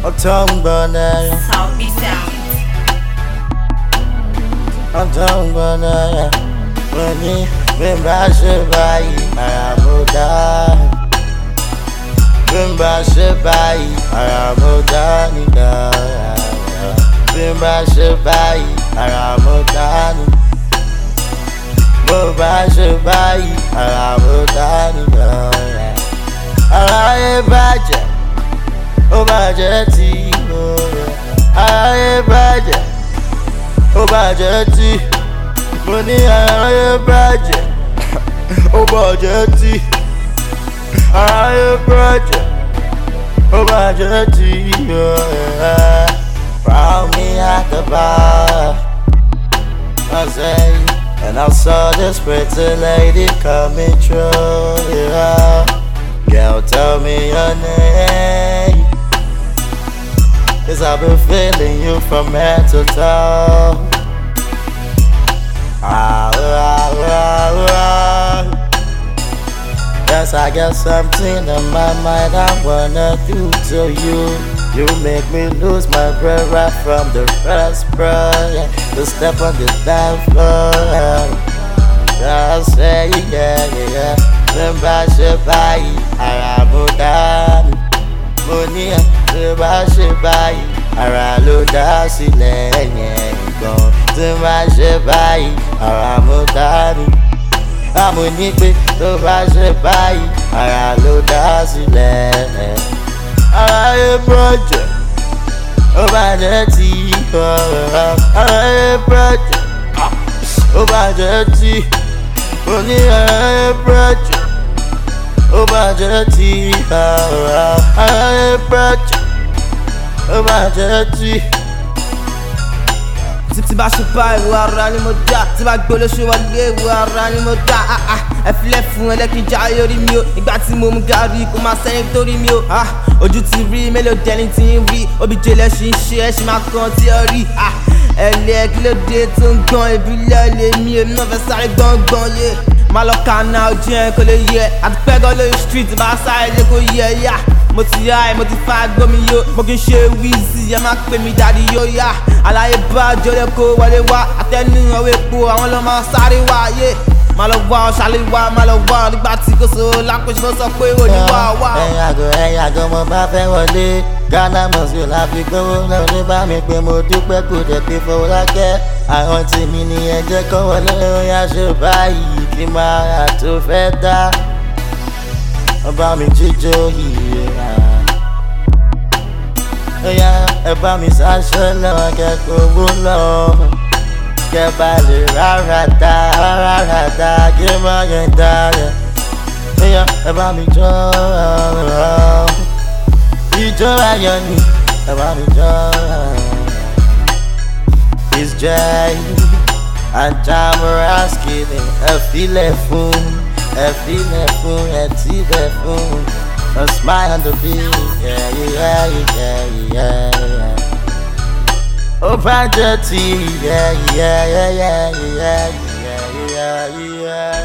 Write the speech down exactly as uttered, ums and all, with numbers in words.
I'm talking about that. Salty sound. I'm talking about that. When me, when I should buy it, I am a die. When I should buy it, I am a die. When I should buy it, I am a die. When I should buy it, I am a die. Aráyé bàjẹ́, ó bàjẹ́ tí mo rẹ̀. Aráyé bàjẹ́, ó bàjẹ́ tí mo ní. Aráyé bàjẹ́, ó bàjẹ́ tí. Aráyé bàjẹ́, ó bàjẹ́ tí mo rẹ̀. Found me at the bar, I say, and I saw this pretty lady coming through, yeah. Girl, tell me your name, 'cause I've been feeling you from head to toe. Ah, ah, ah, ah. Yes, I got something in my mind I wanna do to you. You make me lose my breath right from the first breath. To step on the dance floor, I say yeah, yeah. Then I should buy it, I am done. Money, then I should buy it, I am done. Then I should buy it, I am done. I'm a nigga, then I should buy it, I am done. Aráyé bàjẹ́, ó bàjẹ́ tí. Aráyé bàjẹ́, ó bàjẹ́ tí. Mo ní aráyé bàjẹ́, ó bàjẹ́ tí. Aráyé bàjẹ́, ó bàjẹ́ tí. Tí bá ṣe bá ìwọ ara ni mo dá, tí bá gbé olóṣù wọlé ìwọ ara ni mo dá. Ẹ filẹ̀ fún ẹlẹ́kìnjà orí mi o, ìgbà tí mo mú gàrí kò máa sẹ́yìn torí mi o. Ojú ti rí mélòó dẹni tí ń rí, obìjẹ́ lẹ́sìn ṣe ẹ́ ṣì máa kàn tí ẹ rí. Ẹlẹ́ kí ló dé tó ń gan ìbílẹ̀ lèmi, èmi náà fẹ́ sáré gbọ̀ngbọ̀n yé. Má lọ kànáà ojú ẹ̀ kò lè yẹ, àti pẹ́gọ́ lórí street bá sáré lé kò yẹ yá. Mo ti yá ẹ, mo ti fa gbómi yó, mo kì í ṣe wíìzì, ẹ má pè mí dàdí yóò yá. Aláyé bá jọlẹ̀ kó wọlé wá, àtẹnu ọwọ́ epo àwọn ló máa sáré wá yé. Má lọ wá ọ̀ṣàlẹ̀ wá, má lọ wá nígbà tí kò so lápòṣì mo sọ pé ò ní wá wá. Ẹ̀yin àgọ́ ẹ̀yin àgọ́ mo bá fẹ́ wọlé, Ghana must be la fi gbówó náà ní bá mi pé mo dúpẹ́ kò dẹ̀ pé fowó lákẹ́. Àwọn tèmi nìyẹn jẹ́ kó wọlé, oya ṣe báyìí kí máa rà tó fẹ́ dá. Wọ́n bá mi jíjó yìí rà. Oya ẹ bá mi ṣaṣọ lọ, kẹ́kọ̀ọ́ owó lọ. Kẹ́ bá lè rárá dá, rárá dá, kí n má yẹn dá yẹn. Oya ẹ bá mi jó ijó ayọ̀ ni, ẹ bá mi jó. It's Jay and Jamaraski, ẹ filẹ̀ fún, ẹ filẹ̀ fún, ẹ tilẹ̀ fún. A smile on the beat, yeah, yeah, yeah, yeah, yeah. Ó bàjẹ́ tí, yeah, yeah, yeah, yeah, yeah, yeah, yeah, yeah.